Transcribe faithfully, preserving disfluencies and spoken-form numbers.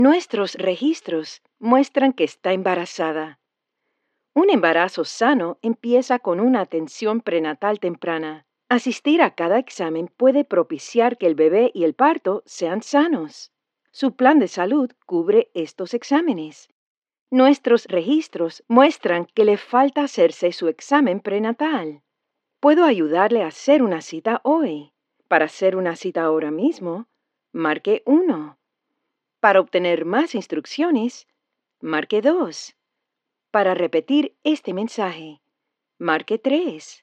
Nuestros registros muestran que está embarazada. Un embarazo sano empieza con una atención prenatal temprana. Asistir a cada examen puede propiciar que el bebé y el parto sean sanos. Su plan de salud cubre estos exámenes. Nuestros registros muestran que le falta hacerse su examen prenatal. Puedo ayudarle a hacer una cita hoy. Para hacer una cita ahora mismo, marque uno. Para obtener más instrucciones, marque dos. Para repetir este mensaje, marque tres.